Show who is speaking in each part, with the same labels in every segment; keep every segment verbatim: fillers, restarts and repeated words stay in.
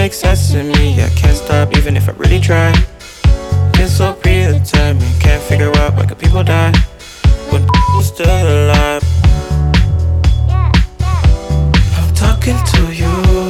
Speaker 1: makes sense to me. I can't stop even if I really try. It's so predetermined, can't figure out why could people die when was still alive. I'm talking to you.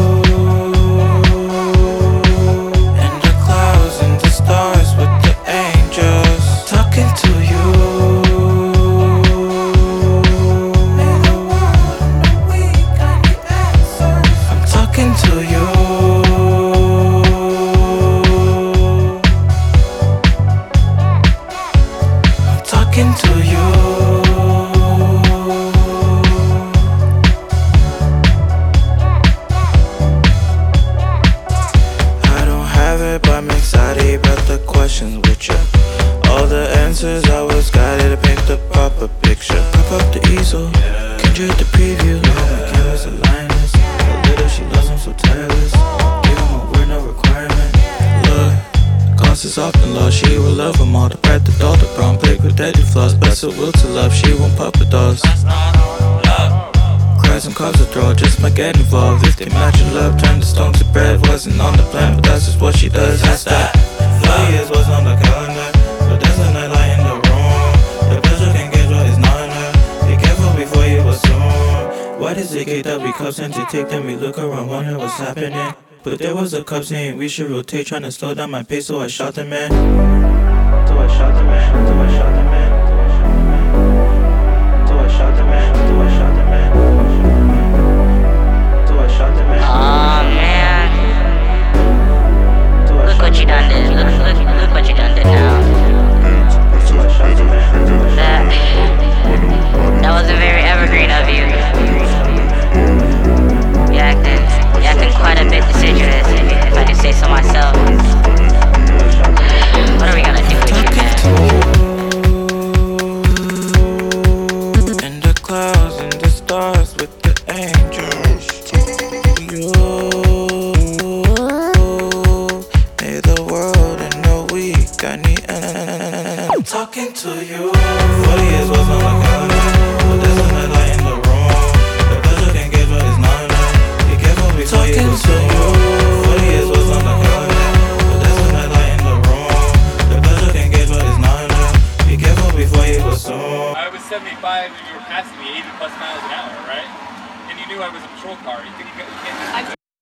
Speaker 1: I'm excited about the questions with you. All the answers I was guided to paint the proper picture. Prop up the easel, Kendrick the preview. All my canvas are lioness. A little she loves, I'm so tireless. Give him a word, no requirement. Look, cost is often lost. She will love them all. The brat, the doll, the brown pig with daddy flaws. Bless her will to love, she won't puppet dolls. Cries and cause a draw, just might get involved. If they match your love, turn the stone to bread. Wasn't on the plan, but that's just what she does. That's that. Four years was on the calendar, but there's a nightlight in the room. The pleasure can gauge what is not in her. Be careful before you assume. Why does it get that we cups and to take them? We look around, wonder what's happening. But there was a cup saying we should rotate, trying to slow down my pace, so I shot the man. So I shot the man. So I shot the man. So I shot the man. So I shot the man. So I shot the man.
Speaker 2: Aw, man. Look what you done did. Look, look, look what you done did now. That, that wasn't very evergreen of you. You acting, you acting quite a bit deciduous, if I do say so myself. What are we gonna do with you, man?
Speaker 1: In the clouds and the stars with the angels. You made the world in a week. I need. I'm talking to you. Forty years was on the calendar, but there's a nightlight in the room. The pleasure can gauge what is not enough. Be careful before you assume. Forty years was on the calendar, but there's a nightlight in the room. The pleasure can gauge what is not enough. Be careful before you assume.
Speaker 3: I was seventy-five and you were passing me eighty plus miles an hour, right? And you knew I was a patrol car. You think you can't do that?